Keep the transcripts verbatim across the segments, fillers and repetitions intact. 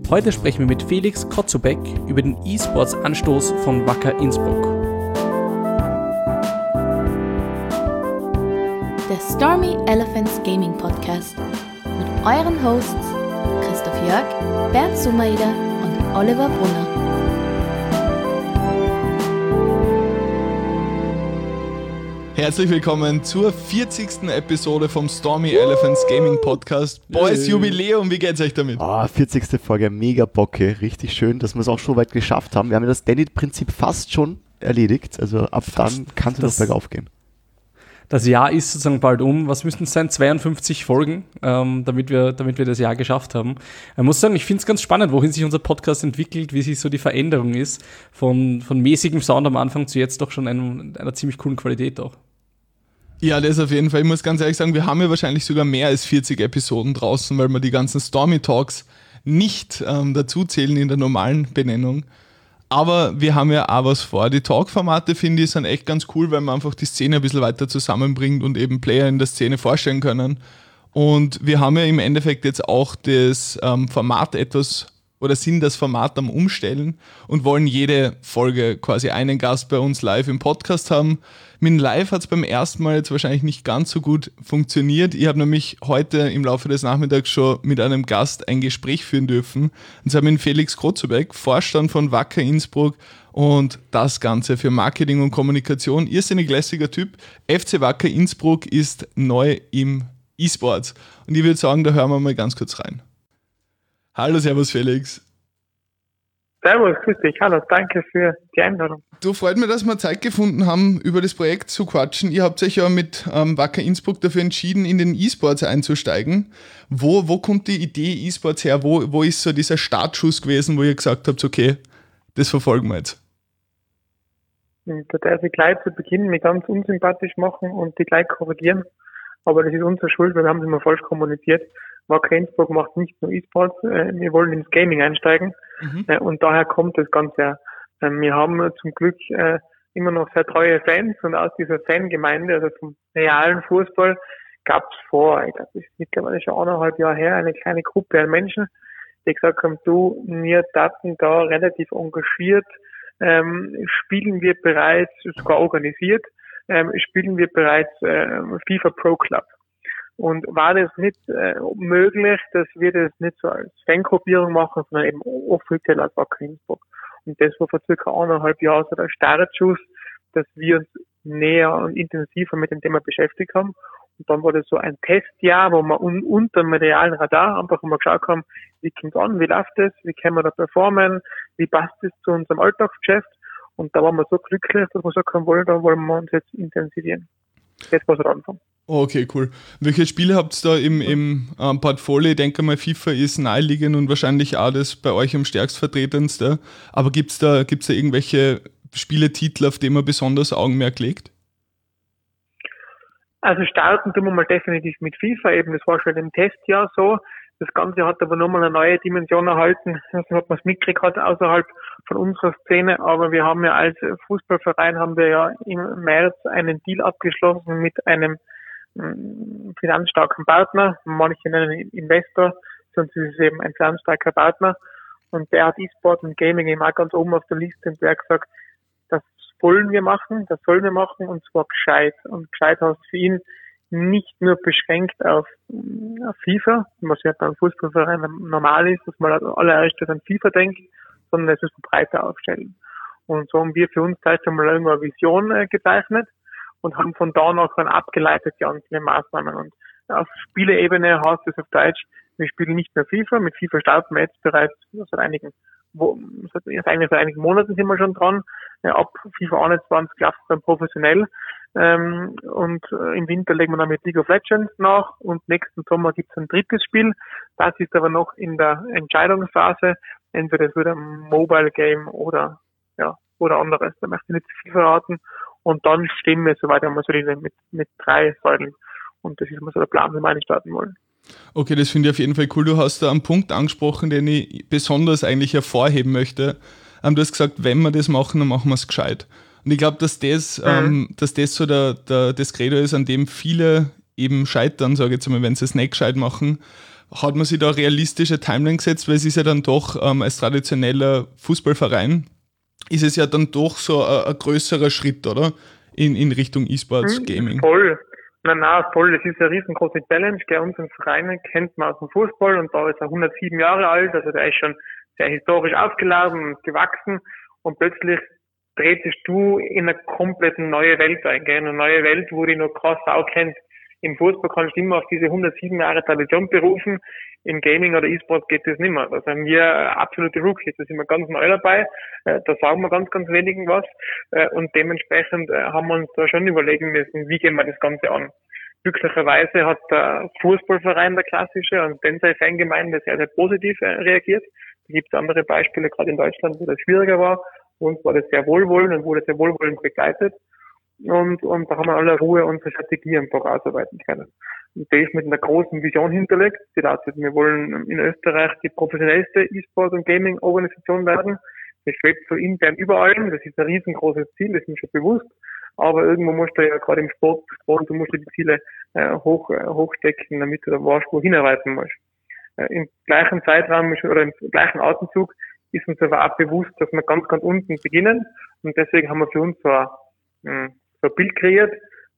Heute sprechen wir mit Felix Kotzubek über den E-Sports-Anstoß von Wacker Innsbruck. Der Stormy Elephants Gaming Podcast mit euren Hosts Christoph Jörg, Bernd Sumaida und Oliver Brunner. Herzlich willkommen zur vierzigsten Episode vom Stormy Elephants Gaming Podcast. Boys, Jubiläum, wie geht's euch damit? Oh, vierzigste Folge, mega Bocke, richtig schön, dass wir es auch schon weit geschafft haben. Wir haben ja das Daily-Prinzip fast schon erledigt, also ab fast. Dann kann es noch bergauf gehen. Das Jahr ist sozusagen bald um. Was müssten es sein? zweiundfünfzig Folgen, ähm, damit wir, damit wir das Jahr geschafft haben. Ich muss sagen, ich finde es ganz spannend, wohin sich unser Podcast entwickelt, wie sich so die Veränderung ist. Von, von mäßigem Sound am Anfang zu jetzt doch schon einem, einer ziemlich coolen Qualität auch. Ja, das auf jeden Fall. Ich muss ganz ehrlich sagen, wir haben ja wahrscheinlich sogar mehr als vierzig Episoden draußen, weil wir die ganzen Stormy Talks nicht ähm, dazu zählen in der normalen Benennung. Aber wir haben ja auch was vor. Die Talk-Formate, finde ich, sind echt ganz cool, weil man einfach die Szene ein bisschen weiter zusammenbringt und eben Player in der Szene vorstellen können. Und wir haben ja im Endeffekt jetzt auch das ähm, Format etwas oder sind das Format am Umstellen und wollen jede Folge quasi einen Gast bei uns live im Podcast haben. Mit dem Live hat es beim ersten Mal jetzt wahrscheinlich nicht ganz so gut funktioniert. Ich habe nämlich heute im Laufe des Nachmittags schon mit einem Gast ein Gespräch führen dürfen. Und zwar mit Felix Kotzubek, Vorstand von Wacker Innsbruck und das Ganze für Marketing und Kommunikation. Irrsinnig lässiger Typ. F C Wacker Innsbruck ist neu im E-Sports. Und ich würde sagen, da hören wir mal ganz kurz rein. Hallo, servus Felix. Servus, grüß dich, hallo, danke für die Einladung. Du, freut mich, dass wir Zeit gefunden haben, über das Projekt zu quatschen. Ihr habt euch ja mit ähm, Wacker Innsbruck dafür entschieden, in den E-Sports einzusteigen. Wo, wo kommt die Idee E-Sports her? Wo, wo ist so dieser Startschuss gewesen, wo ihr gesagt habt, okay, das verfolgen wir jetzt? Da darf ich gleich zu Beginn mich ganz unsympathisch machen und die gleich korrigieren. Aber das ist unsere Schuld, weil wir haben es immer falsch kommuniziert. Wacker Innsbruck macht nicht nur E-Sports, äh, wir wollen ins Gaming einsteigen mhm. äh, und daher kommt das Ganze. Äh, wir haben zum Glück äh, immer noch sehr treue Fans und aus dieser Fangemeinde, also vom realen Fußball, gab es vor, ich glaube, das ist mittlerweile schon eineinhalb Jahre her, eine kleine Gruppe an Menschen, die gesagt haben, du, wir taten da relativ engagiert, ähm, spielen wir bereits, sogar organisiert, ähm, spielen wir bereits äh, FIFA Pro Club. Und war das nicht äh, möglich, dass wir das nicht so als Fangruppierung machen, sondern eben offiziell als Wacker Innsbruck. Und das war vor circa eineinhalb Jahren so der Startschuss, dass wir uns näher und intensiver mit dem Thema beschäftigt haben. Und dann war das so ein Testjahr, wo wir un- unter dem medialen Radar einfach mal geschaut haben, wie kommt es an, wie läuft das, wie können wir da performen, wie passt das zu unserem Alltagsgeschäft. Und da waren wir so glücklich, dass wir gesagt haben, wollen, da wollen wir uns jetzt intensivieren. Das war so der Anfang. Okay, cool. Welche Spiele habt ihr da im, im ähm, Portfolio? Ich denke mal, FIFA ist naheliegend und wahrscheinlich auch das bei euch am stärkst vertretendste. Aber gibt es da, gibt's da irgendwelche Spieletitel, auf die man besonders Augenmerk legt? Also starten tun wir mal definitiv mit FIFA eben. Das war schon im Testjahr so. Das Ganze hat aber nochmal eine neue Dimension erhalten. Also hat man es mitgekriegt außerhalb von unserer Szene. Aber wir haben ja als Fußballverein haben wir ja im März einen Deal abgeschlossen mit einem finanzstarken Partner, manche nennen ihn Investor, sonst ist es eben ein finanzstarker Partner und der hat E-Sport und Gaming eben auch ganz oben auf der Liste und der hat gesagt, das wollen wir machen, das sollen wir machen und zwar gescheit. Und gescheit heißt für ihn nicht nur beschränkt auf, auf FIFA, was ja beim Fußballverein normal ist, dass man allererstes an FIFA denkt, sondern es ist breiter aufstellen. Und so haben wir für uns gleich einmal irgendwo eine Vision äh, gezeichnet und haben von da noch dann abgeleitet die einzelnen Maßnahmen. Und auf Spieleebene heißt es auf Deutsch, wir spielen nicht mehr FIFA, mit FIFA starten wir jetzt bereits seit einigen, wo, seit, eigentlich seit einigen Monaten sind wir schon dran. Ja, ab FIFA einundzwanzig läuft es dann professionell. Ähm, und äh, im Winter legen wir dann mit League of Legends nach und nächsten Sommer gibt es ein drittes Spiel. Das ist aber noch in der Entscheidungsphase. Entweder es wird ein Mobile Game oder ja oder anderes. Da möchte ich nicht zu viel verraten. Und dann stehen wir soweit einmal so mit, mit drei Säulen. Und das ist immer so der Plan, wie wir eigentlich starten wollen. Okay, das finde ich auf jeden Fall cool. Du hast da einen Punkt angesprochen, den ich besonders eigentlich hervorheben möchte. Ähm, du hast gesagt, wenn wir das machen, dann machen wir es gescheit. Und ich glaube, dass das, mhm. ähm, dass das so der, der, das Credo ist, an dem viele eben scheitern, sage ich jetzt mal, wenn sie es nicht gescheit machen. hat man sich da realistische Timeline gesetzt, weil es ist ja dann doch ähm, als traditioneller Fußballverein, ist es ja dann doch so ein, ein größerer Schritt, oder? In, in Richtung E-Sports hm, Gaming. Voll. Nein, nein, voll. Das ist eine riesengroße Challenge. Gell? Unseren Verein kennt man aus dem Fußball und da ist er hundertsieben Jahre alt, also der ist schon sehr historisch aufgeladen und gewachsen und plötzlich tretest du in eine komplett neue Welt ein, gell? Eine neue Welt, wo die noch krass auch kennt. Im Fußball kannst du immer auf diese hundertsieben Jahre Tradition berufen. Im Gaming oder E-Sport geht das nicht mehr. Da sind wir absolute Rookies. Da sind wir ganz neu dabei. Da sagen wir ganz, ganz wenigen was. Und dementsprechend haben wir uns da schon überlegen müssen, wie gehen wir das Ganze an. Glücklicherweise hat der Fußballverein, der klassische, und Densei Fangemeinde sehr, sehr positiv reagiert. Da gibt es andere Beispiele, gerade in Deutschland, wo das schwieriger war. Uns war das sehr wohlwollend und wurde sehr wohlwollend begleitet. Und, und da haben wir alle Ruhe unsere Strategie einfach ausarbeiten können. Und die ist mit einer großen Vision hinterlegt. Die lautet, wir wollen in Österreich die professionellste E-Sport- und Gaming-Organisation werden. Das schwebt so intern über allem. Das ist ein riesengroßes Ziel, das ist mir schon bewusst. Aber irgendwo musst du ja gerade im Sport, Sport du musst die Ziele äh, hoch, äh, hochstecken, damit du da weißt, wo hinarbeiten musst. Äh, Im gleichen Zeitraum oder im gleichen Atemzug ist uns aber auch bewusst, dass wir ganz, ganz unten beginnen. Und deswegen haben wir für uns so ein, mh, so ein Bild kreiert,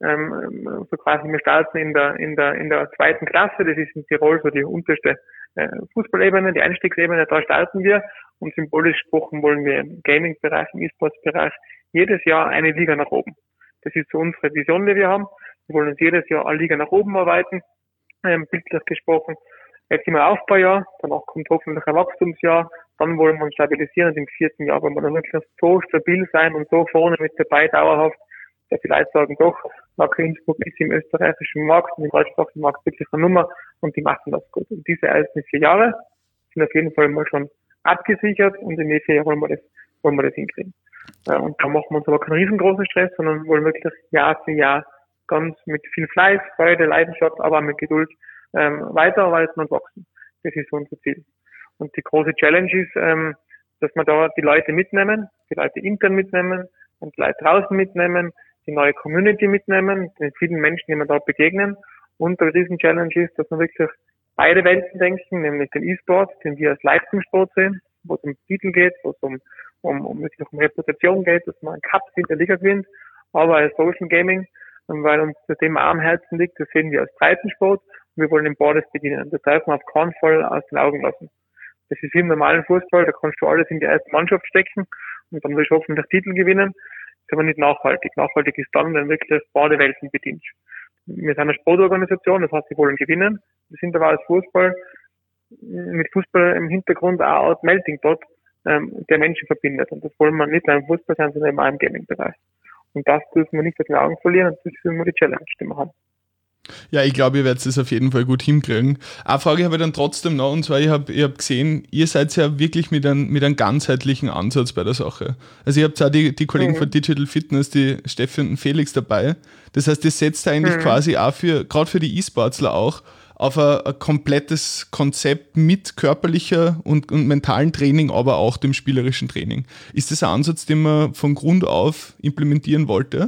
ähm, so quasi wir starten in der in der in der zweiten Klasse, das ist in Tirol so die unterste äh, Fußballebene, die Einstiegsebene, da starten wir und symbolisch gesprochen wollen wir im Gaming-Bereich, im E-Sports-Bereich jedes Jahr eine Liga nach oben. Das ist so unsere Vision, die wir haben. Wir wollen uns jedes Jahr eine Liga nach oben arbeiten, ähm, bildlich gesprochen. Jetzt sind wir Aufbaujahr, danach kommt hoffentlich ein Wachstumsjahr, dann wollen wir uns stabilisieren und im vierten Jahr wollen wir dann wirklich so stabil sein und so vorne mit dabei dauerhaft. Ja, vielleicht sagen doch, Wacker Innsbruck ist im österreichischen Markt und im deutschsprachigen Markt wirklich eine Nummer und die machen das gut. Und diese ersten vier Jahre sind auf jeden Fall mal schon abgesichert und in den vier Jahren wollen wir das, wollen wir das hinkriegen. Ja, und da machen wir uns aber keinen riesengroßen Stress, sondern wollen wirklich Jahr für Jahr ganz mit viel Fleiß, Freude, Leidenschaft, aber mit Geduld ähm, weiterarbeiten und wachsen. Das ist so unser Ziel. Und die große Challenge ist, ähm, dass wir da die Leute mitnehmen, die Leute intern mitnehmen und die Leute draußen mitnehmen, die neue Community mitnehmen, den vielen Menschen, die wir da begegnen. Und der Riesen-Challenge ist, dass wir wirklich beide Welten denken, nämlich den E-Sport, den wir als Leistungssport sehen, wo es um Titel geht, wo es um, um, um, wirklich um Reputation geht, dass man einen Cup in der Liga gewinnt, aber als Social Gaming, weil uns das Thema am Herzen liegt, das sehen wir als Breitensport und wir wollen im Borders bedienen. Das darf man auf keinen Fall aus den Augen lassen. Das ist wie im normalen Fußball, da kannst du alles in die erste Mannschaft stecken und dann wirst du hoffentlich Titel gewinnen. Das ist aber nicht nachhaltig. Nachhaltig ist dann, wenn wirklich beide Welten bedienst. Wir sind eine Sportorganisation, das heißt, wir wollen gewinnen. Wir sind aber als Fußball, mit Fußball im Hintergrund auch eine Art Melting Pot, ähm, der Menschen verbindet. Und das wollen wir nicht nur im Fußball sein, sondern auch im Gaming-Bereich. Und das dürfen wir nicht aus den Augen verlieren und das ist immer die Challenge, die wir haben. Ja, ich glaube, ihr werdet es auf jeden Fall gut hinkriegen. Eine Frage habe ich dann trotzdem noch, und zwar, ich habe ich hab gesehen, ihr seid ja wirklich mit einem, mit einem ganzheitlichen Ansatz bei der Sache. Also ihr habt auch die, die Kollegen mhm. von Digital Fitness, die Steffi und Felix dabei. Das heißt, ihr setzt eigentlich mhm. quasi auch für, gerade für die E-Sportler auch, auf ein, ein komplettes Konzept mit körperlicher und, und mentalen Training, aber auch dem spielerischen Training. Ist das ein Ansatz, den man von Grund auf implementieren wollte?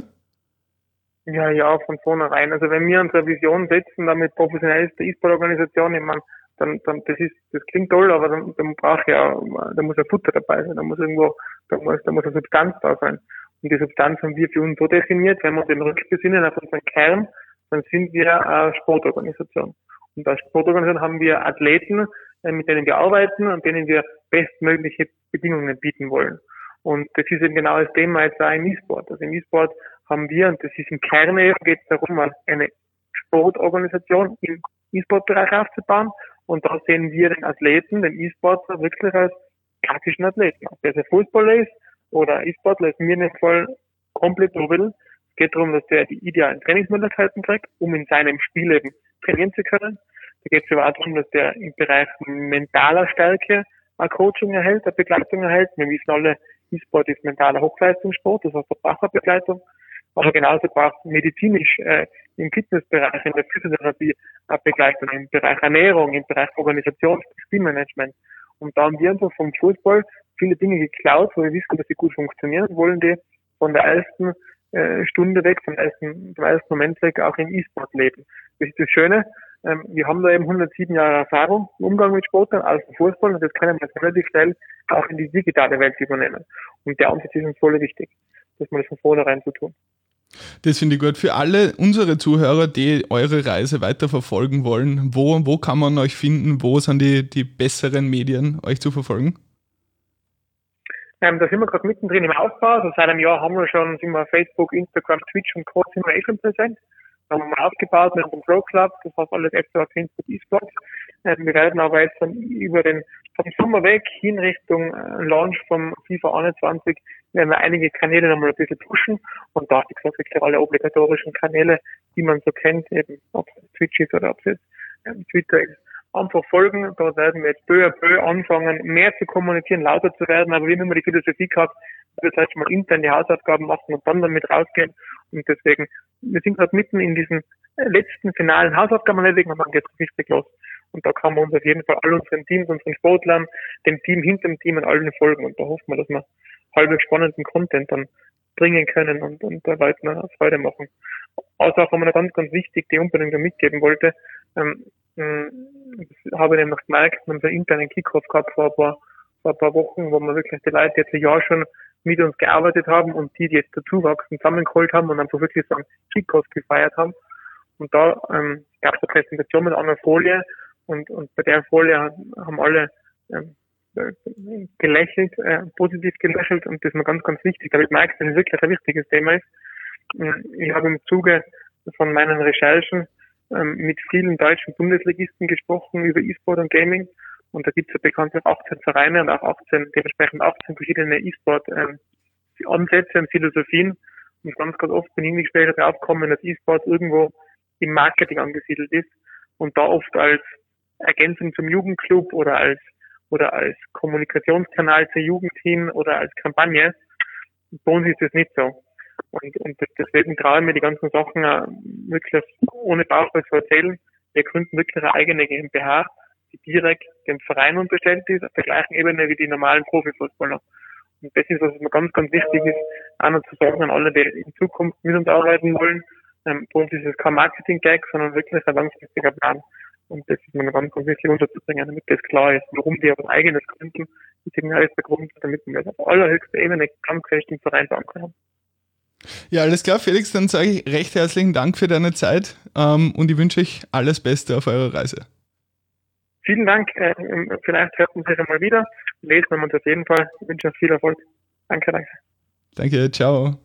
Ja, ja, von vornherein. Also wenn wir unsere Vision setzen, damit professionellste E-Sport-Organisation, ich meine, dann, dann, das ist, das klingt toll, aber dann, dann braucht ja, da muss ja Futter dabei sein, da muss irgendwo, da muss, da muss eine Substanz da sein. Und die Substanz haben wir für uns so definiert, wenn wir den rückbesinnen auf unseren Kern, dann sind wir eine Sportorganisation. Und als Sportorganisation haben wir Athleten, mit denen wir arbeiten und denen wir bestmögliche Bedingungen bieten wollen. Und das ist eben genau das Thema jetzt auch im E-Sport. Also im E-Sport haben wir, und das ist im Kern, geht es darum, eine Sportorganisation im E-Sport-Bereich aufzubauen. Und da sehen wir den Athleten, den E-Sportler wirklich als klassischen Athleten. Ob der Fußballer ist oder E-Sportler, ist mir in dem Fall komplett doppelt. Es geht darum, dass der die idealen Trainingsmöglichkeiten kriegt, um in seinem Spiel eben trainieren zu können. Da geht es aber auch darum, dass der im Bereich mentaler Stärke eine Coaching erhält, eine Begleitung erhält. Wir wissen alle, E-Sport ist mentaler Hochleistungssport, das heißt, da braucht eine Begleitung. Aber genauso braucht medizinisch äh, im Fitnessbereich, in der Physiotherapie eine Begleitung, im Bereich Ernährung, im Bereich Organisation, Spielmanagement. Und da haben wir einfach vom Fußball viele Dinge geklaut, wo wir wissen, dass sie gut funktionieren, wollen die von der ersten äh, Stunde weg, vom ersten, vom ersten Moment weg auch im E-Sport leben. Das ist das Schöne. Ähm, wir haben da eben hundertsieben Jahre Erfahrung im Umgang mit Sportlern aus dem Fußball und das können wir relativ schnell auch in die digitale Welt übernehmen. Und der Ansatz ist uns voll wichtig, dass wir das von vornherein so tun. Das finde ich gut. Für alle unsere Zuhörer, die eure Reise weiterverfolgen wollen, wo, wo kann man euch finden? Wo sind die, die besseren Medien, euch zu verfolgen? Ähm, da sind wir gerade mittendrin im Aufbau. Also seit einem Jahr haben wir schon, sind wir auf Facebook, Instagram, Twitch und Co. sind wir eh schon präsent. Da haben wir mal aufgebaut mit unserem Pro Club, das heißt alles F C Innsbruck E-Sports. Ähm, wir werden aber jetzt dann über den, vom Sommer weg hin Richtung äh, Launch vom FIFA einundzwanzig, werden wir einige Kanäle nochmal ein bisschen pushen und da, wie gesagt, wirklich alle obligatorischen Kanäle, die man so kennt, eben ob es Twitch ist oder ob es jetzt ähm, Twitter ist, einfach folgen. Da werden wir jetzt peu à peu anfangen, mehr zu kommunizieren, lauter zu werden, aber wir haben immer die Philosophie gehabt, das heißt mal intern die Hausaufgaben machen und dann damit rausgehen und deswegen, wir sind gerade mitten in diesen letzten finalen Hausaufgaben erledigen und dann geht es richtig los. Und da kann man uns auf jeden Fall all unseren Teams, unseren Sportlern, dem Team hinter dem Team und allen folgen und da hoffen wir, dass wir halbwegs spannenden Content dann bringen können und, und da Leuten eine Freude machen. Also auch eine ganz, ganz wichtig, die unbedingt da mitgeben wollte, ähm, das habe ich nämlich gemerkt, wir haben so einen internen Kickoff gehabt vor ein paar, vor ein paar Wochen, wo wir wirklich die Leute jetzt ein Jahr schon mit uns gearbeitet haben und die, die jetzt dazu wachsen, zusammengeholt haben und einfach wirklich so einen Kickoff gefeiert haben. Und da ähm, gab es eine Präsentation mit einer Folie und, und bei der Folie haben alle ähm, gelächelt, äh, positiv gelächelt und das ist mir ganz, ganz wichtig. Da habe ich gemerkt, dass es wirklich ein wichtiges Thema ist. Ich habe im Zuge von meinen Recherchen ähm, mit vielen deutschen Bundesligisten gesprochen über E-Sport und Gaming und da gibt es ja bekanntlich achtzehn Vereine und auch achtzehn, dementsprechend achtzehn verschiedene E-Sport-Ansätze ähm, und Philosophien und ganz, ganz oft bin ich irgendwie später drauf gekommen, dass E-Sport irgendwo im Marketing angesiedelt ist und da oft als Ergänzung zum Jugendclub oder als oder als Kommunikationskanal zur Jugend hin oder als Kampagne. Bei uns ist das nicht so. Und, und deswegen traue ich mir die ganzen Sachen uh, wirklich ohne Bauchweh zu erzählen. Wir gründen wirklich eine eigene GmbH, die direkt dem Verein unterstellt ist, auf der gleichen Ebene wie die normalen Profifußballer. Und das ist, was mir ganz, ganz wichtig ist, auch noch zu sagen an alle, die in Zukunft mit uns arbeiten wollen. Ähm, bei uns ist es kein Marketing-Gag, sondern wirklich ein langfristiger Plan. Und das ist mir ganz, ganz wichtig unterzubringen, damit das klar ist, warum die etwas Eigenes gründen. Das ist genau der Grund, damit wir das auf allerhöchster Ebene ganz fest im Verein verankern haben. Ja, alles klar, Felix, dann sage ich recht herzlichen Dank für deine Zeit ähm, und ich wünsche euch alles Beste auf eurer Reise. Vielen Dank, äh, vielleicht hört man sich einmal wieder, lesen wir uns auf jeden Fall, ich wünsche euch viel Erfolg. Danke, danke. Danke, ciao.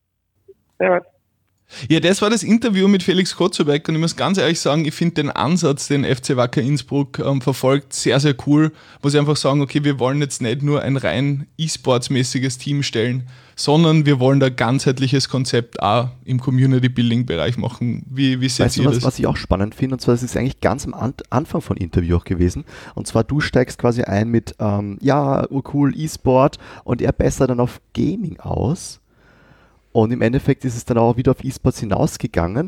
Servus. Ja, das war das Interview mit Felix Kotzobeck und ich muss ganz ehrlich sagen, ich finde den Ansatz, den F C Wacker Innsbruck ähm, verfolgt, sehr, sehr cool, wo sie einfach sagen, okay, wir wollen jetzt nicht nur ein rein E-Sports-mäßiges Team stellen, sondern wir wollen da ganzheitliches Konzept auch im Community-Building-Bereich machen. Wie, wie seht weißt ihr du, was, das? Was ich auch spannend finde, und zwar, das ist eigentlich ganz am An- Anfang von Interview auch gewesen, und zwar du steigst quasi ein mit, ähm, ja, cool, E-Sport und er besser dann auf Gaming aus. Und im Endeffekt ist es dann auch wieder auf E-Sports hinausgegangen.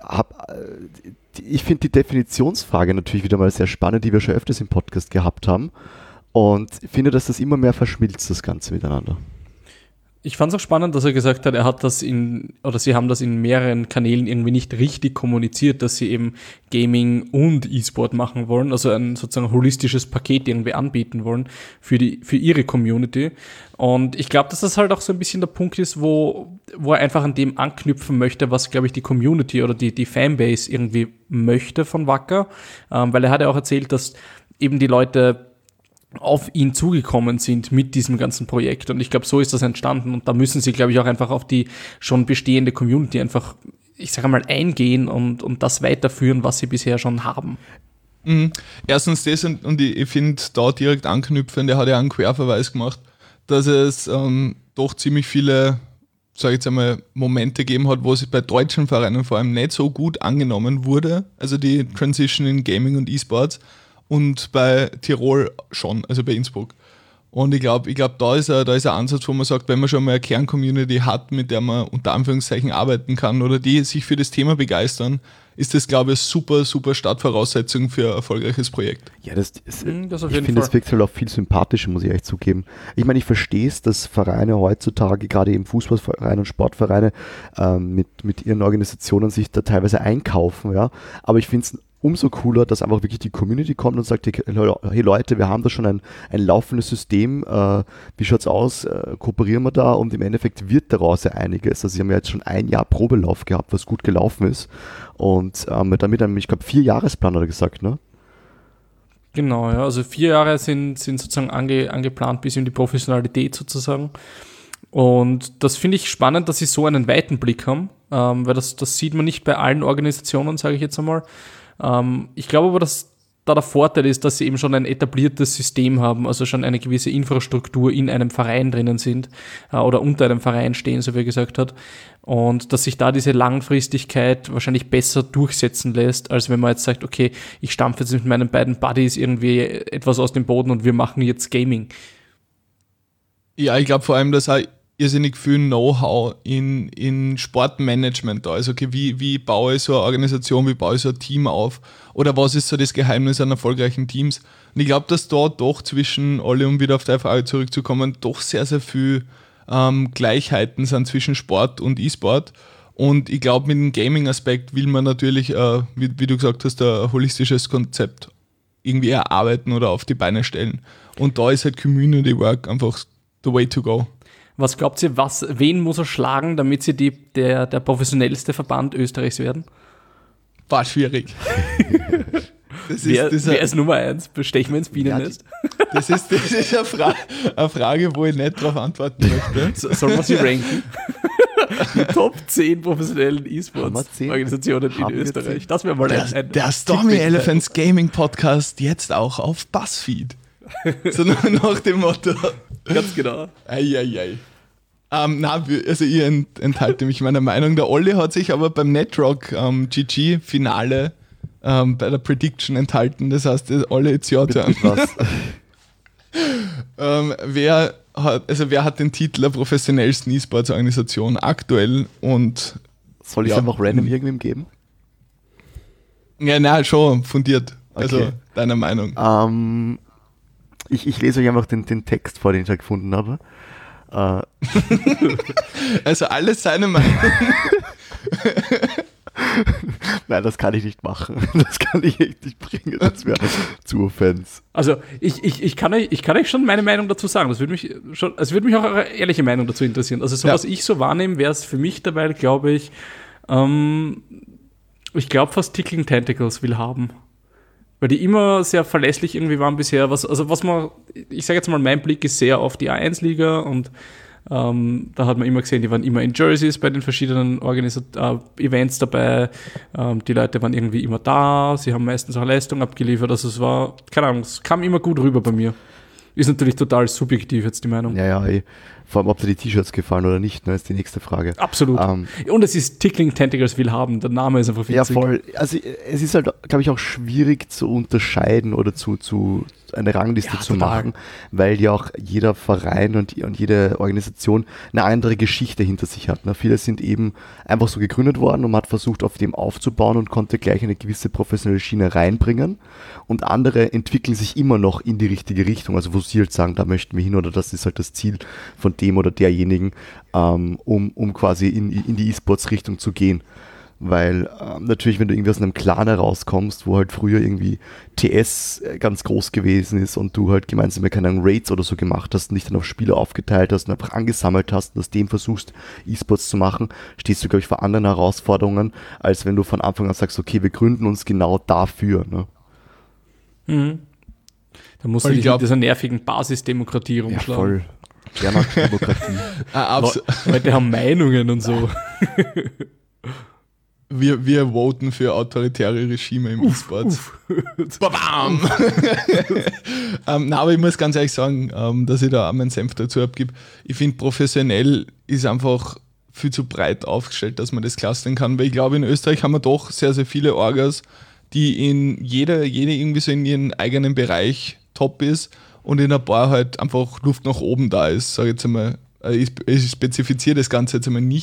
Ich finde die Definitionsfrage natürlich wieder mal sehr spannend, die wir schon öfters im Podcast gehabt haben. Und finde, dass das immer mehr verschmilzt, das Ganze miteinander. Ich fand es auch spannend, dass er gesagt hat, er hat das in, oder sie haben das in mehreren Kanälen irgendwie nicht richtig kommuniziert, dass sie eben Gaming und E-Sport machen wollen, also ein sozusagen holistisches Paket irgendwie anbieten wollen für die, für ihre Community. Und ich glaube, dass das halt auch so ein bisschen der Punkt ist, wo, wo er einfach an dem anknüpfen möchte, was, glaube ich, die Community oder die, die Fanbase irgendwie möchte von Wacker, ähm, weil er hat ja auch erzählt, dass eben die Leute auf ihn zugekommen sind mit diesem ganzen Projekt. Und ich glaube, so ist das entstanden. Und da müssen sie, glaube ich, auch einfach auf die schon bestehende Community einfach, ich sage mal, eingehen und, und das weiterführen, was sie bisher schon haben. Mhm. Erstens das und, und ich, ich finde da direkt anknüpfen, der hat ja einen Querverweis gemacht, dass es ähm, doch ziemlich viele, sage ich jetzt einmal, Momente gegeben hat, wo es bei deutschen Vereinen vor allem nicht so gut angenommen wurde, also die Transition in Gaming und E-Sports. Und bei Tirol schon, also bei Innsbruck. Und ich glaube, ich glaub, da ist ein, da ist ein Ansatz, wo man sagt, wenn man schon mal eine Kern-Community hat, mit der man unter Anführungszeichen arbeiten kann oder die sich für das Thema begeistern, ist das, glaube ich, super, super Startvoraussetzung für ein erfolgreiches Projekt. Ja, das ist, Mhm, das auf ich jeden finde, Fall. das wirkt halt auch viel sympathischer, muss ich echt zugeben. Ich meine, ich verstehe es, dass Vereine heutzutage, gerade eben Fußballvereine und Sportvereine, ähm, mit, mit ihren Organisationen sich da teilweise einkaufen, ja. Aber ich finde es umso cooler, dass einfach wirklich die Community kommt und sagt, hey Leute, wir haben da schon ein, ein laufendes System, äh, wie schaut's aus, äh, kooperieren wir da, und im Endeffekt wird daraus ja einiges. Also sie haben ja jetzt schon ein Jahr Probelauf gehabt, was gut gelaufen ist, und ähm, damit einem, ich glaube, vier Jahresplan hat er gesagt, ne? Genau, ja. Also vier Jahre sind, sind sozusagen ange, angeplant bis in die Professionalität sozusagen. Und das finde ich spannend, dass sie so einen weiten Blick haben, ähm, weil das, das sieht man nicht bei allen Organisationen, sage ich jetzt einmal. Ähm, ich glaube aber, dass da der Vorteil ist, dass sie eben schon ein etabliertes System haben, also schon eine gewisse Infrastruktur in einem Verein drinnen sind äh, oder unter einem Verein stehen, so wie er gesagt hat. Und dass sich da diese Langfristigkeit wahrscheinlich besser durchsetzen lässt, als wenn man jetzt sagt, okay, ich stampfe jetzt mit meinen beiden Buddies irgendwie etwas aus dem Boden und wir machen jetzt Gaming. Ja, ich glaube vor allem, dass auch irrsinnig viel Know-how in, in Sportmanagement da ist. Okay, wie, wie baue ich so eine Organisation, wie baue ich so ein Team auf? Oder was ist so das Geheimnis an erfolgreichen Teams? Und ich glaube, dass da doch zwischen alle, um wieder auf deine Frage zurückzukommen, doch sehr, sehr viel ähm, Gleichheiten sind zwischen Sport und E-Sport. Und ich glaube, mit dem Gaming-Aspekt will man natürlich, äh, wie, wie du gesagt hast, ein holistisches Konzept irgendwie erarbeiten oder auf die Beine stellen. Und da ist halt Community Work einfach the way to go. Was glaubt ihr, was, wen muss er schlagen, damit sie die, der, der professionellste Verband Österreichs werden? War schwierig. Das Wer, ist, das wer ist Nummer eins? Bestechen wir ins Bienennest? Das ist, das ist eine, Fra- eine Frage, wo ich nicht darauf antworten möchte. So, sollen wir sie ranken? Die Top zehn professionellen Haben wir zehn? E-Sports-Organisationen in Haben wir Österreich. zehn? Das wäre mal ein, Der, ein der Stormy Elephants Gaming Podcast jetzt auch auf BuzzFeed. So nach dem Motto. Ganz genau. Eieiei. Ähm, na, also ich ent, enthalte mich meiner Meinung. Der Olli hat sich aber beim Netrock ähm, G G-Finale ähm, bei der Prediction enthalten. Das heißt, Olli, it's your turn. Was? ähm, wer, hat, also wer hat den Titel der professionellsten E-Sports-Organisation aktuell? Und Soll ich es ja, einfach random irgendwem geben? Ja, nein, schon fundiert. Also Okay. deiner Meinung. Ähm, ich, ich lese euch einfach den, den Text vor, den ich da gefunden habe. Äh, Also alles seine Meinung. Nein, das kann ich nicht machen. Das kann ich echt nicht bringen. Das wäre zu offens. Also ich, ich, ich, kann euch, ich kann euch schon meine Meinung dazu sagen. Das würde mich schon, es würde mich auch eure ehrliche Meinung dazu interessieren. Also so Ja. was ich so wahrnehme, wäre es für mich dabei, glaube ich, ähm, ich glaube fast Tickling Tentacles will haben. Weil die immer sehr verlässlich irgendwie waren bisher. Was, also was man, ich sage jetzt mal, mein Blick ist sehr auf die A eins Liga und ähm, da hat man immer gesehen, die waren immer in Jerseys bei den verschiedenen Organisa- äh, Events dabei. Ähm, die Leute waren irgendwie immer da, sie haben meistens auch Leistung abgeliefert. Also es war, keine Ahnung, es kam immer gut rüber bei mir. Ist natürlich total subjektiv jetzt die Meinung. Ja, ja, ey. Vor allem, ob dir die T-Shirts gefallen oder nicht, ne, ist die nächste Frage. Absolut. Ähm, Und es ist Tickling Tentacles will haben. Der Name ist einfach witzig. Ja, voll. Also es ist halt, glaube ich, auch schwierig zu unterscheiden oder zu, zu eine Rangliste Ja, zu total. machen, weil ja auch jeder Verein und, und jede Organisation eine andere Geschichte hinter sich hat. Ne? Viele sind eben einfach so gegründet worden und man hat versucht, auf dem aufzubauen und konnte gleich eine gewisse professionelle Schiene reinbringen. Und andere entwickeln sich immer noch in die richtige Richtung, also wo sie halt sagen, da möchten wir hin oder das ist halt das Ziel von dem oder derjenigen, ähm, um, um quasi in, in die E-Sports-Richtung zu gehen. Weil ähm, natürlich, wenn du irgendwie aus einem Clan herauskommst, wo halt früher irgendwie T S ganz groß gewesen ist und du halt gemeinsam, keine Ahnung, Raids oder so gemacht hast und dich dann auf Spieler aufgeteilt hast und einfach angesammelt hast und aus dem versuchst, E-Sports zu machen, stehst du, glaube ich, vor anderen Herausforderungen, als wenn du von Anfang an sagst, okay, wir gründen uns genau dafür. Ne? Mhm. Da musst Weil du ich dich glaub- mit dieser nervigen Basisdemokratie Ja, rumschlagen. voll. Gerne Demokratie. Ah, abs- Leute haben Meinungen und so. wir, wir voten für autoritäre Regime im E-Sport. Babam! ähm, na, aber ich muss ganz ehrlich sagen, ähm, dass ich da auch meinen Senf dazu abgebe. Ich finde, professionell ist einfach viel zu breit aufgestellt, dass man das clustern kann, weil ich glaube, in Österreich haben wir doch sehr, sehr viele Orgas, die in jeder, jede irgendwie so in ihrem eigenen Bereich top ist und in ein paar halt einfach Luft nach oben da ist, sage ich jetzt einmal. Ich, ich spezifiziere das Ganze jetzt einmal nicht,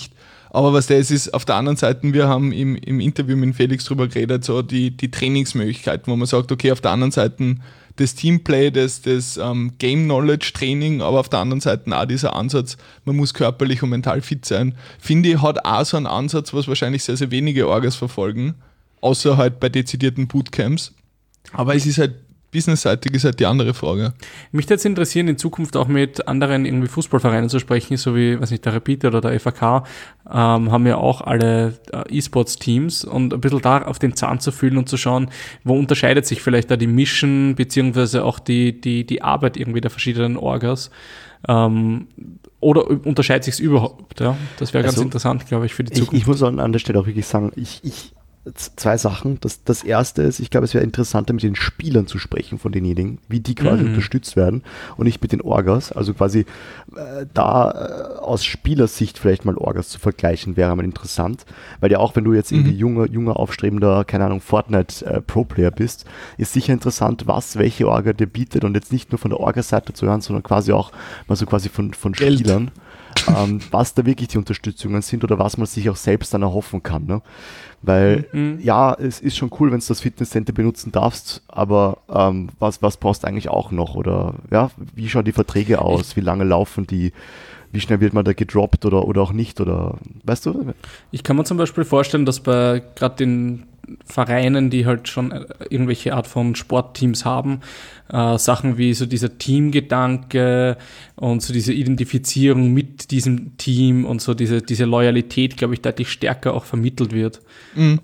Aber was der ist, ist auf der anderen Seite, wir haben im, im Interview mit Felix drüber geredet, so die, die Trainingsmöglichkeiten, wo man sagt, okay, auf der einen Seite das Teamplay, das, das um, Game-Knowledge-Training, aber auf der anderen Seite auch dieser Ansatz, man muss körperlich und mental fit sein. Finde ich, hat auch so einen Ansatz, was wahrscheinlich sehr, sehr wenige Orgas verfolgen, außer halt bei dezidierten Bootcamps. Aber es ist halt, businessseitig ist halt die andere Frage. Mich würde jetzt interessieren, in Zukunft auch mit anderen irgendwie Fußballvereinen zu sprechen, so wie, weiß nicht, der Rapid oder der F A K, ähm, haben ja auch alle äh, E-Sports-Teams und ein bisschen da auf den Zahn zu fühlen und zu schauen, wo unterscheidet sich vielleicht da die Mission, beziehungsweise auch die, die, die Arbeit irgendwie der verschiedenen Orgas. Ähm, oder unterscheidet sich es überhaupt? Ja? Das wäre ganz also, interessant, glaube ich, für die ich, Zukunft. Ich muss an der Stelle auch wirklich sagen, ich, ich zwei Sachen. Das, das erste ist, ich glaube, es wäre interessanter, mit den Spielern zu sprechen von denjenigen, wie die quasi mhm. unterstützt werden und nicht mit den Orgas. Also quasi äh, da äh, aus Spielersicht vielleicht mal Orgas zu vergleichen, wäre mal interessant. Weil ja auch, wenn du jetzt irgendwie mhm. junger, junger, aufstrebender, keine Ahnung, Fortnite-Pro-Player äh, bist, ist sicher interessant, was welche Orga dir bietet und jetzt nicht nur von der Orga-Seite zu hören, sondern quasi auch mal so quasi von, von Spielern. Ähm, was da wirklich die Unterstützungen sind oder was man sich auch selbst dann erhoffen kann. Ne? Weil, mhm. ja, es ist schon cool, wenn du das Fitnesscenter benutzen darfst, aber ähm, was, was brauchst du eigentlich auch noch? Oder ja, wie schauen die Verträge aus? Wie lange laufen die? Wie schnell wird man da gedroppt oder, oder auch nicht? Oder weißt du? Ich kann mir zum Beispiel vorstellen, dass bei gerade den Vereinen, die halt schon irgendwelche Art von Sportteams haben, äh, Sachen wie so dieser Teamgedanke und so diese Identifizierung mit diesem Team und so diese, diese Loyalität, glaube ich, deutlich stärker auch vermittelt wird. Mhm.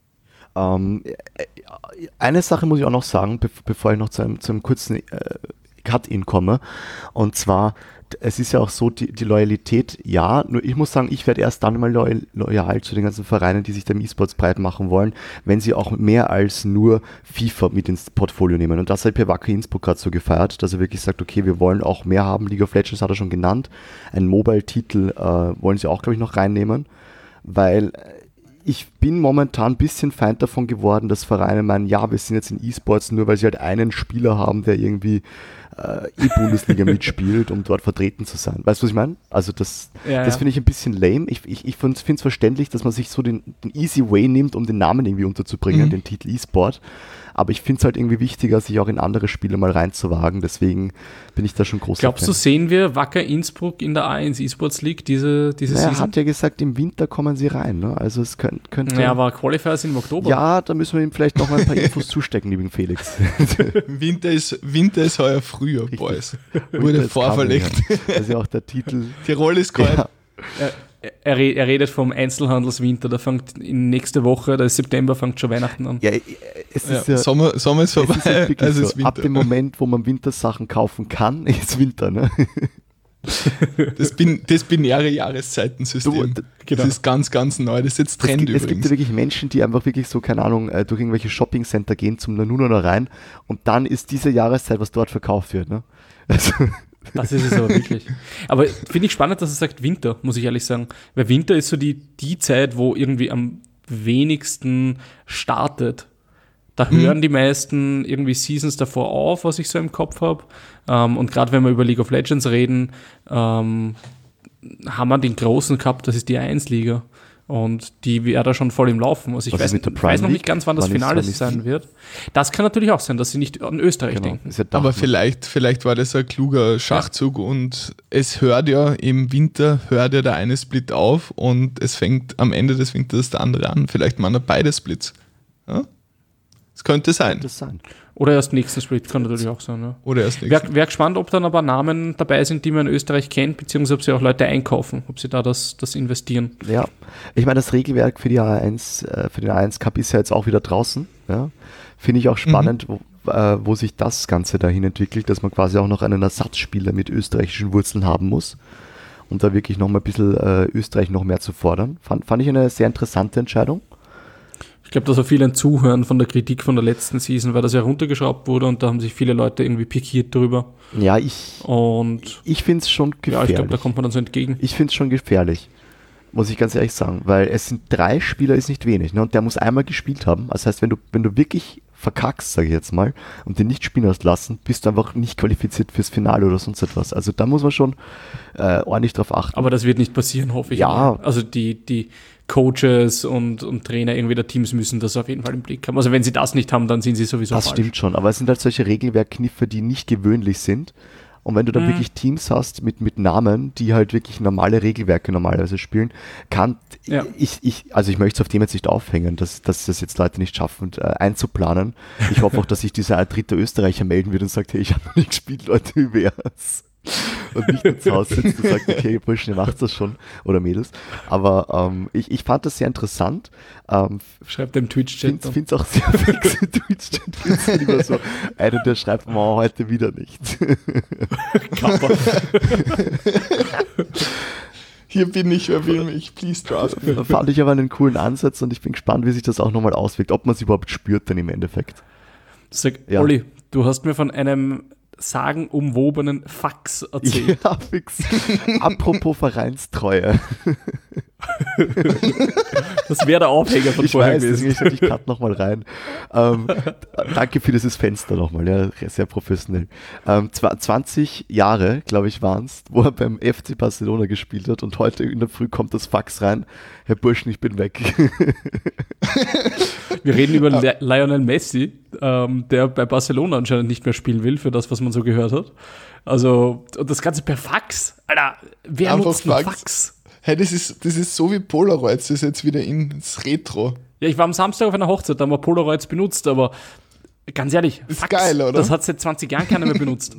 Ähm, eine Sache muss ich auch noch sagen, be- bevor ich noch zu einem, zu einem kurzen äh, Cut-In komme, und zwar es ist ja auch so, die, die Loyalität, ja, nur ich muss sagen, ich werde erst dann mal loyal, loyal zu den ganzen Vereinen, die sich dem E-Sports breit machen wollen, wenn sie auch mehr als nur FIFA mit ins Portfolio nehmen. Und das hat per Wacker Innsbruck gerade so gefeiert, dass er wirklich sagt, okay, wir wollen auch mehr haben. League of Legends hat er schon genannt. Einen Mobile-Titel äh, wollen sie auch, glaube ich, noch reinnehmen, weil ich bin momentan ein bisschen Feind davon geworden, dass Vereine meinen, ja, wir sind jetzt in E-Sports, nur weil sie halt einen Spieler haben, der irgendwie äh, E-Bundesliga mitspielt, um dort vertreten zu sein. Weißt du, was ich meine? Also das, ja, das ja. finde ich ein bisschen lame. Ich, ich, ich finde es verständlich, dass man sich so den, den easy way nimmt, um den Namen irgendwie unterzubringen, mhm. den Titel E-Sport. Aber ich finde es halt irgendwie wichtiger, sich auch in andere Spiele mal reinzuwagen. Deswegen bin ich da schon groß. Glaubst du, sehen wir Wacker Innsbruck in der A eins E-Sports League diese, diese naja, Season? Er hat ja gesagt, im Winter kommen sie rein. Ne? Also es könnte... könnte ja, aber Qualifier sind im Oktober. Ja, da müssen wir ihm vielleicht noch mal ein paar Infos zustecken, lieben Felix. Winter ist, Winter ist heuer früher, Richtig. Boys. Wurde vorverlegt. Also auch der Titel... Tirol ist kalt. Ja. Er, er redet vom Einzelhandelswinter, da fängt in nächste Woche, da ist September, fängt schon Weihnachten an. Ja, es ist ja, ja, Sommer, Sommer ist vorbei, es ist halt wirklich also so, ist Winter. Ab dem Moment, wo man Wintersachen kaufen kann, ist Winter, ne? Das, bin, das binäre Jahreszeitensystem. Du, d- genau. Das ist ganz, ganz neu. Das ist jetzt Trend es gibt, übrigens. Es gibt ja wirklich Menschen, die einfach wirklich so, keine Ahnung, äh, durch irgendwelche Shoppingcenter gehen zum Nanuna rein und dann ist diese Jahreszeit, was dort verkauft wird, ne? Also das ist es aber wirklich. Aber finde ich spannend, dass er sagt Winter, muss ich ehrlich sagen. Weil Winter ist so die, die Zeit, wo irgendwie am wenigsten startet. Da hören hm. die meisten irgendwie Seasons davor auf, was ich so im Kopf habe. Ähm, und gerade wenn wir über League of Legends reden, ähm, haben wir den großen gehabt, das ist die A eins Liga. Und die wäre da schon voll im Laufen. Also ich weiß, ich weiß noch nicht ganz, wann das wann Finale ist, sein wird. Das kann natürlich auch sein, dass sie nicht an Österreich genau, denken. Ja aber vielleicht, vielleicht war das ein kluger Schachzug ja. und es hört ja im Winter, hört ja der eine Split auf und es fängt am Ende des Winters der andere an. Vielleicht machen wir beide Splits. Ja? Das könnte sein. Das sein. Oder erst nächsten Split, kann natürlich auch sein. Ja. Oder erst nächsten. Wäre wär gespannt, ob dann aber Namen dabei sind, die man in Österreich kennt, beziehungsweise ob sie auch Leute einkaufen, ob sie da das, das investieren. Ja, ich meine, das Regelwerk für die A eins, äh, für den A eins Cup ist ja jetzt auch wieder draußen. Ja? Finde ich auch spannend, mhm. wo, äh, wo sich das Ganze dahin entwickelt, dass man quasi auch noch einen Ersatzspieler mit österreichischen Wurzeln haben muss, um da wirklich noch mal ein bisschen äh, Österreich noch mehr zu fordern. Fand, fand ich eine sehr interessante Entscheidung. Ich glaube, dass auch viele ein Zuhören von der Kritik von der letzten Season, weil das ja runtergeschraubt wurde und da haben sich viele Leute irgendwie pikiert drüber. Ja, ich, und ich finde es schon gefährlich. Ja, ich glaube, da kommt man dann so entgegen. Ich finde es schon gefährlich, muss ich ganz ehrlich sagen, weil es sind drei Spieler, ist nicht wenig. Ne? Und der muss einmal gespielt haben. Das heißt, wenn du, wenn du wirklich verkackst, sage ich jetzt mal, und den nicht spielen hast lassen, bist du einfach nicht qualifiziert fürs Finale oder sonst etwas. Also da muss man schon äh, ordentlich drauf achten. Aber das wird nicht passieren, hoffe ich. Ja. Mal. Also die, die Coaches und, und Trainer irgendwie der Teams müssen das auf jeden Fall im Blick haben. Also wenn sie das nicht haben, dann sind sie sowieso das falsch. Das stimmt schon, aber es sind halt solche Regelwerkkniffe, die nicht gewöhnlich sind. Und wenn du dann mhm. wirklich Teams hast mit, mit Namen, die halt wirklich normale Regelwerke normalerweise spielen, kann ja. ich, ich, also ich möchte es auf dem jetzt nicht aufhängen, dass, dass das jetzt Leute nicht schaffen, äh, einzuplanen. Ich hoffe auch, dass sich dieser dritte Österreicher melden wird und sagt, hey, ich habe noch nicht gespielt, Leute, wie wär's? Und nicht ins Haus sitzt und sagt, okay, Burschen, ihr macht das schon, oder Mädels. Aber ähm, ich, ich fand das sehr interessant. Ähm, Schreibt im Twitch-Chat. Ich finde es auch sehr fix im Twitch-Chat. Find's immer so einer, der schreibt, oh, heute wieder nicht. Kappa. Hier bin ich, wer will mich, please draft me. Fand ich aber einen coolen Ansatz und ich bin gespannt, wie sich das auch nochmal auswirkt, ob man es überhaupt spürt dann im Endeffekt. Sag, ja. Olli, du hast mir von einem sagenumwobenen Fax erzählt. Ja, fix. Apropos Vereinstreue. Das wäre der Aufhänger von ich vorher weiß, gewesen. Ich sage, ich cut nochmal rein. Ähm, danke für dieses Fenster nochmal, ja, sehr professionell. Ähm, zwanzig Jahre, glaube ich, waren es, wo er beim F C Barcelona gespielt hat und heute in der Früh kommt das Fax rein. Herr Burschen, ich bin weg. Wir reden über Le- Lionel Messi, ähm, der bei Barcelona anscheinend nicht mehr spielen will, für das, was man so gehört hat. Also, und das Ganze per Fax. Alter, wer Einfach nutzt einen Fax. Fax? Hey, das ist, das ist so wie Polaroids, das ist jetzt wieder ins Retro. Ja, ich war am Samstag auf einer Hochzeit, da haben wir Polaroids benutzt, aber ganz ehrlich, ist Fax, geil, oder? Das hat seit zwanzig Jahren keiner mehr benutzt.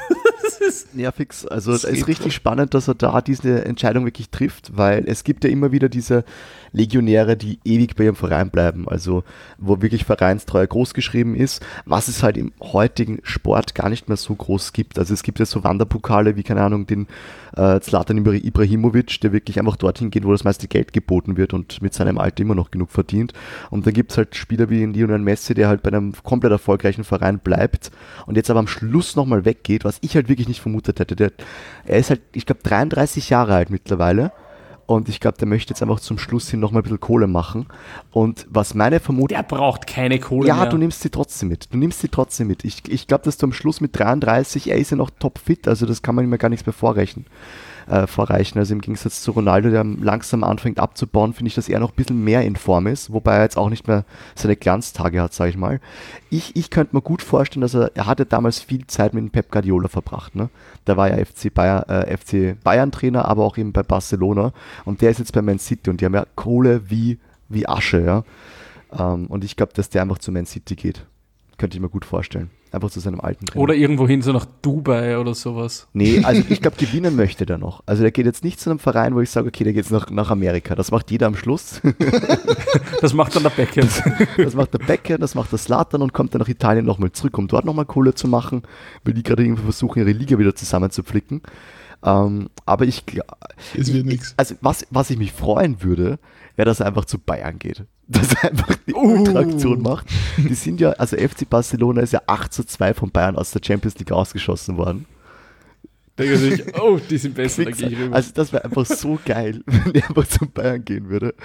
Ja, fix. Also es ist richtig spannend, dass er da diese Entscheidung wirklich trifft, weil es gibt ja immer wieder diese Legionäre, die ewig bei ihrem Verein bleiben, also wo wirklich Vereinstreue groß geschrieben ist, was es halt im heutigen Sport gar nicht mehr so groß gibt. Also es gibt ja so Wanderpokale wie, keine Ahnung, den äh, Zlatan Ibrahimovic, der wirklich einfach dorthin geht, wo das meiste Geld geboten wird und mit seinem Alter immer noch genug verdient. Und dann gibt es halt Spieler wie Lionel Messi, der halt bei einem komplett erfolgreichen Verein bleibt und jetzt aber am Schluss nochmal weggeht, was ich halt wirklich nicht vermutet hätte. Der, er ist halt, ich glaube, dreiunddreißig Jahre alt mittlerweile und ich glaube, der möchte jetzt einfach zum Schluss hin nochmal ein bisschen Kohle machen und was meine Vermutung... Der braucht keine Kohle Ja, mehr. du nimmst sie trotzdem mit. Du nimmst sie trotzdem mit. Ich, ich glaube, dass du am Schluss mit dreiunddreißig, er ist ja noch topfit, also das kann man ihm ja gar nichts mehr vorrechnen. Äh, vorreichen. Also im Gegensatz zu Ronaldo, der langsam anfängt abzubauen, finde ich, dass er noch ein bisschen mehr in Form ist, wobei er jetzt auch nicht mehr seine Glanztage hat, sage ich mal. Ich, ich könnte mir gut vorstellen, dass er, er hatte damals viel Zeit mit dem Pep Guardiola verbracht. Ne? Der war ja F C Bayern, äh, F C Bayern Trainer, aber auch eben bei Barcelona und der ist jetzt bei Man City und die haben ja Kohle wie, wie Asche. Ja? Ähm, und ich glaube, dass der einfach zu Man City geht. Könnte ich mir gut vorstellen. Einfach zu seinem alten Trainer. Oder irgendwo hin, so nach Dubai oder sowas. Nee, also ich glaube, gewinnen möchte der noch. Also der geht jetzt nicht zu einem Verein, wo ich sage, okay, der geht jetzt nach, nach Amerika. Das macht jeder am Schluss. Das macht dann der Beckham. Das macht der Beckham, das macht der Zlatan und kommt dann nach Italien nochmal zurück, um dort nochmal Kohle zu machen, weil die gerade irgendwie versuchen, ihre Liga wieder zusammenzuflicken. Ähm, aber ich Es wird nichts. Also was, was ich mich freuen würde, wäre, dass er einfach zu Bayern geht. Dass er einfach die Ultra-Aktion macht. Die sind ja, also F C Barcelona ist ja acht zu zwei von Bayern aus der Champions League ausgeschossen worden. Denke sich, oh, die sind besser, da gehe ich rüber. Also das wäre einfach so geil, wenn er einfach zu Bayern gehen würde.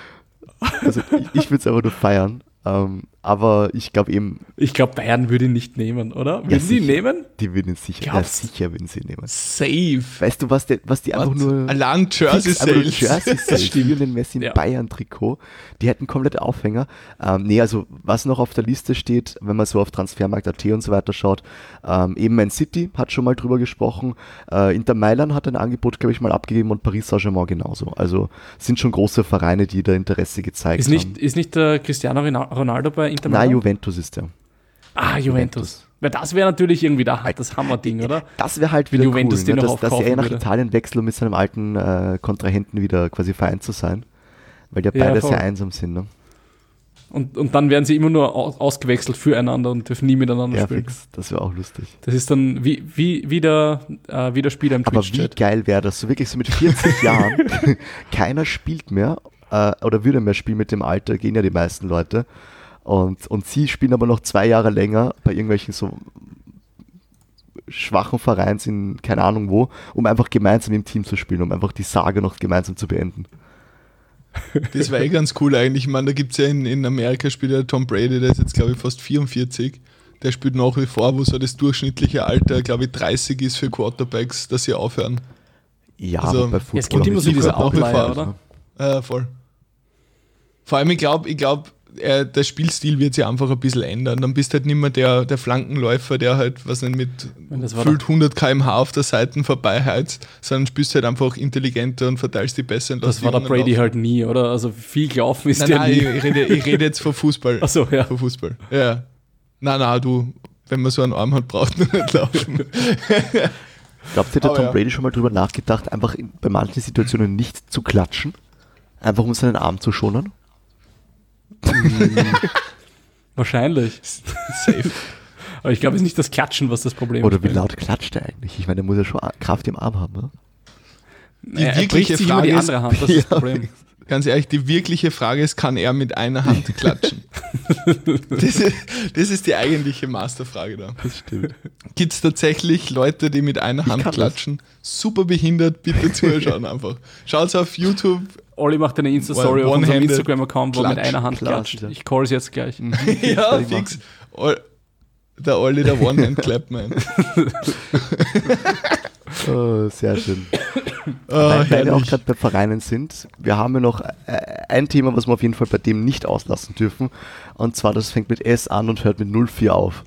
Also ich, ich würde es einfach nur feiern. Ähm, aber ich glaube eben... Ich glaube, Bayern würde ihn nicht nehmen, oder? Würden Ja, sie ihn sicher. nehmen? Die würden ihn sicher, ja, Glaubst sicher würden sie ihn nehmen. Safe. Weißt du, was, der, was die einfach nur... Allein Jersey fix einfach nur Sales. Jersey Sales, stimmt. Lionel Messi im Ja. Bayern-Trikot. Die hätten komplette Aufhänger. Ähm, nee, also was noch auf der Liste steht, wenn man so auf Transfermarkt Punkt at und so weiter schaut, ähm, eben Man City hat schon mal drüber gesprochen. Äh, Inter Mailand hat ein Angebot, glaube ich, mal abgegeben und Paris Saint-Germain genauso. Also sind schon große Vereine, die da Interesse gezeigt Ist nicht, haben. ist nicht der Cristiano Ronaldo bei Inter Nein, Mailand? Juventus ist der. Ah, Juventus. Weil das wäre natürlich irgendwie da, das Hammer-Ding, oder? Das wäre halt Wenn wieder Juventus cool, den ne? noch dass, dass aufkaufen er nach würde. Italien wechselt, um mit seinem alten äh, Kontrahenten wieder quasi vereint zu sein. Weil die Ja, beide voll. sehr einsam sind. Ne? Und, und dann werden sie immer nur aus, ausgewechselt füreinander und dürfen nie miteinander Ja, spielen. fix. Das wäre auch lustig. Das ist dann wie, wie, wie, der, äh, wie der Spieler im Aber wie Twitch-Chat. geil wäre das, so wirklich so mit vierzig Jahren, keiner spielt mehr äh, oder würde mehr spielen mit dem Alter, gehen ja die meisten Leute. Und, und sie spielen aber noch zwei Jahre länger bei irgendwelchen so schwachen Vereins in keine Ahnung wo, um einfach gemeinsam im Team zu spielen, um einfach die Sage noch gemeinsam zu beenden. Das war eh ganz cool eigentlich. Ich meine, da gibt es ja in, in Amerika spielt ja Tom Brady, der ist jetzt glaube ich fast vierundvierzig. Der spielt nach wie vor, wo so das durchschnittliche Alter, glaube ich, dreißig ist für Quarterbacks, dass sie aufhören. Ja, also, aber bei Football es gibt immer so diese Outlier, oder? Ja, voll. Vor allem, ich glaube, ich glaube, äh, der Spielstil wird sich einfach ein bisschen ändern. Dann bist du halt nicht mehr der, der Flankenläufer, der halt, was nicht, mit gefühlt hundert Kilometer pro Stunde auf der Seite vorbeiheizt, sondern spielst halt einfach intelligenter und verteilst die besser. Das war der Brady laufen. Halt nie, oder? Also viel gelaufen ist nein, der nein, nie. Ich, ich, rede, ich rede jetzt von Fußball. Ach so, ja. Von Fußball, ja. Nein, nein, du, wenn man so einen Arm hat, braucht man nicht laufen. Glaubt ihr, der Aber Tom ja. Brady schon mal drüber nachgedacht, einfach in, bei manchen Situationen nicht zu klatschen? Einfach um seinen Arm zu schonen? Wahrscheinlich. Safe. Aber ich glaube, es ist nicht das Klatschen, was das Problem Oder ist. wie laut klatscht er eigentlich? Ich meine, der muss ja schon Kraft im Arm haben, ne? Die er wirkliche bricht sich Frage immer die ist, andere Hand, das ist das Problem. Ganz ehrlich, die wirkliche Frage ist, kann er mit einer Hand klatschen? das, ist, das ist die eigentliche Masterfrage da. Das stimmt. Gibt es tatsächlich Leute, die mit einer Hand klatschen? Das. Super behindert, bitte zuschauen einfach. Schaut auf YouTube. Olli macht eine Insta-Story auf unserem Instagram-Account, wo er mit einer Hand Klatsch, klatscht. ja. Ich call es jetzt gleich. Mhm. Ja, fix. Ol- der Olli, der One-Hand-Clap-Man. Oh, sehr schön. Oh, Weil, weil wir auch herrlich. gerade bei Vereinen sind, wir haben ja noch äh, ein Thema, was wir auf jeden Fall bei dem nicht auslassen dürfen. Und zwar, das fängt mit S an und hört mit null vier auf.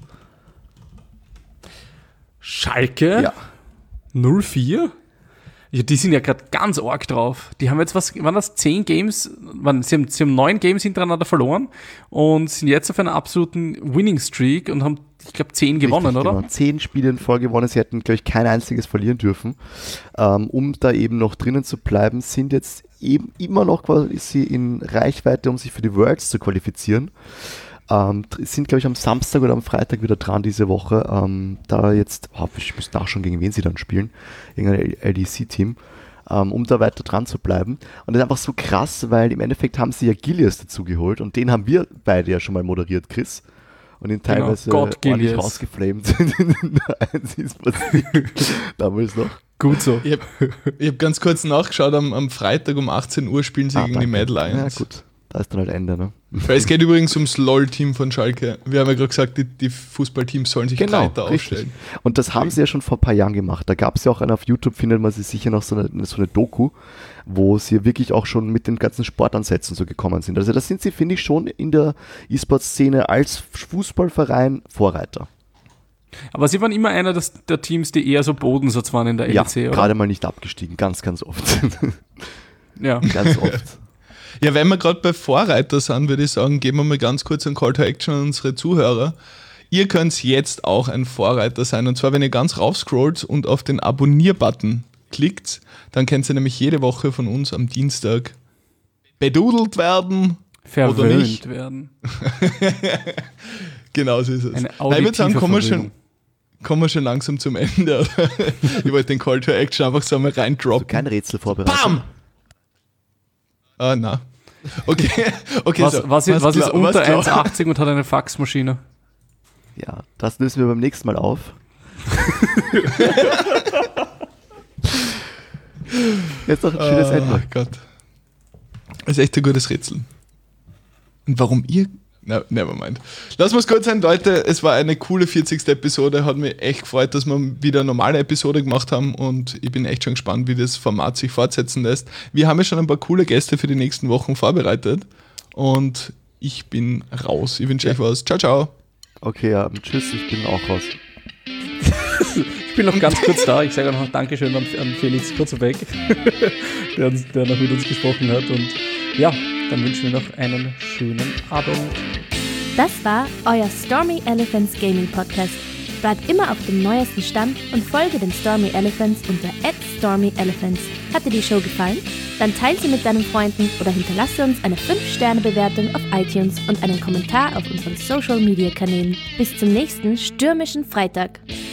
Schalke? Ja. null vier? Ja, die sind ja gerade ganz arg drauf. Die haben jetzt was, waren das zehn Games, waren, sie, haben, sie haben neun Games hintereinander verloren und sind jetzt auf einer absoluten Winning-Streak und haben, ich glaube, zehn gewonnen, Richtig, oder? Genau. Zehn Spiele in Folge gewonnen, sie hätten, glaube ich, kein einziges verlieren dürfen. Ähm, um da eben noch drinnen zu bleiben, sind jetzt eben immer noch quasi in Reichweite, um sich für die Worlds zu qualifizieren. Ähm, sind, glaube ich, am Samstag oder am Freitag wieder dran diese Woche. Ähm, da jetzt, oh, ich muss nachschauen, gegen wen sie dann spielen. Irgendein L D C-Team. Ähm, um da weiter dran zu bleiben. Und das ist einfach so krass, weil im Endeffekt haben sie ja Gilius dazu geholt und den haben wir beide ja schon mal moderiert, Chris. Und ihn teilweise Genau, Gott, ordentlich Gilius. rausgeflamed sind in der eins damals noch. Gut so. Ich habe hab ganz kurz nachgeschaut, am, am Freitag um achtzehn Uhr spielen sie Ah, gegen die danke. Mad Lions. Ja gut, da ist dann halt Ende, ne? Weil es geht übrigens ums LOL-Team von Schalke. Wir haben ja gerade gesagt, die, die Fußballteams sollen sich breiter Genau, richtig. aufstellen. Und das haben sie ja schon vor ein paar Jahren gemacht. Da gab es ja auch eine, auf YouTube findet man sie sicher noch so eine, so eine Doku, wo sie wirklich auch schon mit den ganzen Sportansätzen so gekommen sind. Also da sind sie, finde ich, schon in der E-Sport-Szene als Fußballverein Vorreiter. Aber sie waren immer einer des, der Teams, die eher so Bodensatz waren in der Ja, L E C, oder? gerade mal nicht abgestiegen, ganz, ganz oft. Ja. ganz oft. Ja, wenn wir gerade bei Vorreiter sind, würde ich sagen, geben wir mal ganz kurz einen Call to Action an unsere Zuhörer. Ihr könnt jetzt auch ein Vorreiter sein. Und zwar, wenn ihr ganz raufscrollt und auf den Abonnier-Button klickt, dann könnt ihr nämlich jede Woche von uns am Dienstag bedudelt werden. Verwöhnt nicht. werden. Genau so ist es. Eine Nein, ich würde sagen, auditive kommen wir, Verwöhnung. schon, kommen wir schon langsam zum Ende. Ich wollte den Call to Action einfach so mal Also reindroppen. kein Rätsel vorbereitet. Bam! Ah, na. Okay, okay. Was, so. was, ist, was ist klar- unter was klar. eins achtzig und hat eine Faxmaschine? Ja, das lösen wir beim nächsten Mal auf. Jetzt noch ein schönes Oh Ende. Gott. Das ist echt ein gutes Rätsel. Und warum ihr... Na, nevermind. Lass uns kurz sein, Leute. Es war eine coole vierzigste Episode. Hat mich echt gefreut, dass wir wieder eine normale Episode gemacht haben. Und ich bin echt schon gespannt, wie das Format sich fortsetzen lässt. Wir haben ja schon ein paar coole Gäste für die nächsten Wochen vorbereitet. Und ich bin raus. Ich wünsche euch was. Ciao, ciao. Okay, ja, tschüss, ich bin auch raus. Ich bin noch ganz kurz da. Ich sage auch noch Dankeschön an, an Felix Kurzerbeck, der, uns- der noch mit uns gesprochen hat. Und ja, dann wünschen wir noch einen schönen Abend. Das war euer Stormy Elephants Gaming Podcast. Bleibt immer auf dem neuesten Stand und folge den Stormy Elephants unter at stormy elephants. Hat dir die Show gefallen? Dann teile sie mit deinen Freunden oder hinterlasse uns eine fünf Sterne Bewertung auf iTunes und einen Kommentar auf unseren Social Media Kanälen. Bis zum nächsten stürmischen Freitag.